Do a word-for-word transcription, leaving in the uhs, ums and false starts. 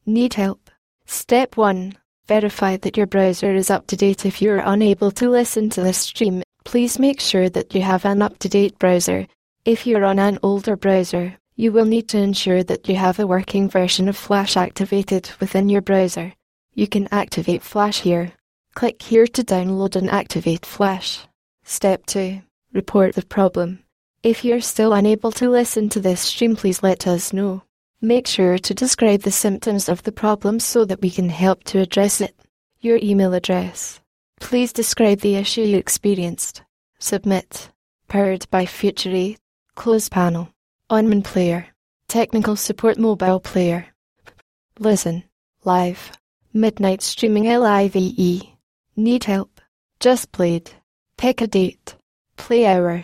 Need help? Step one. Verify that your browser is up to date. If you are unable to listen to this stream, please make sure that you have an up-to-date browser. If you are on an older browser, you will need to ensure that you have a working version of Flash activated within your browser. You can activate Flash here. Click here to download and activate Flash. Step two. Report the problem. If you are still unable to listen to this stream, please let us know. Make sure to describe the symptoms of the problem so that we can help to address it. Your email address. Please describe the issue you experienced. Submit. Powered by Future. Close panel. OnMan Player. Technical support mobile player. Listen. Live. Midnight streaming live. Need help? Just played. Pick a date. Play hour.